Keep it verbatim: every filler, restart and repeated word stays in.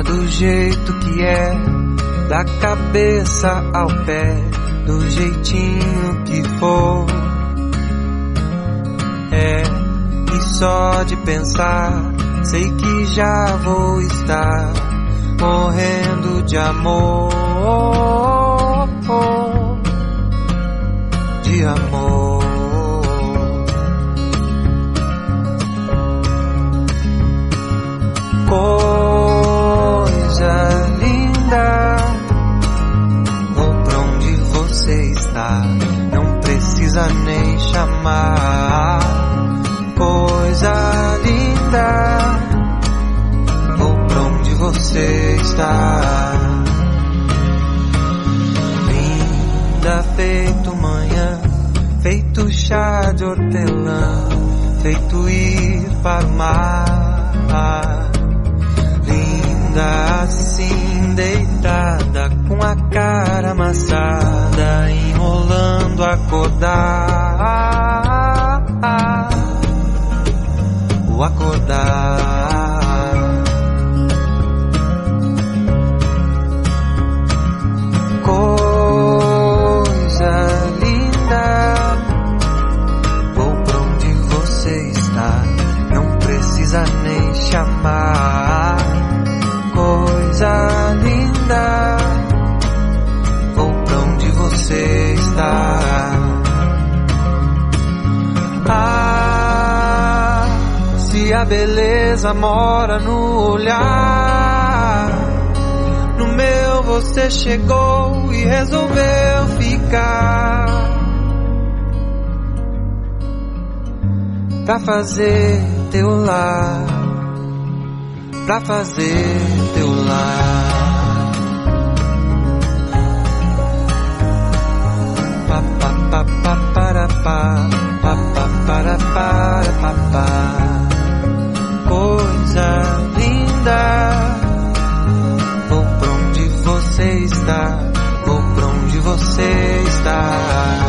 Tá do jeito que é, da cabeça ao pé, do jeitinho que for. É, e só de pensar, sei que já vou estar morrendo de amor, de amor. Coisa linda, vou pra onde você está, não precisa nem chamar. Coisa linda, vou pra onde você está. Linda feito manhã, feito chá de hortelã, feito ir para o mar. Linda assim, deitada, com a cara amassada, enrolando a acordar, o acordar. Coisa linda, vou pra onde você está, não precisa nem chamar. Coisa linda, vou pra onde você está. Ah, se a beleza mora no olhar, no meu você chegou e resolveu ficar, pra fazer teu lar, pra fazer teu lar. Pa pa pa pa para pa, pa pa para para pa pa. Coisa linda, vou pra onde você está, vou pra onde você está.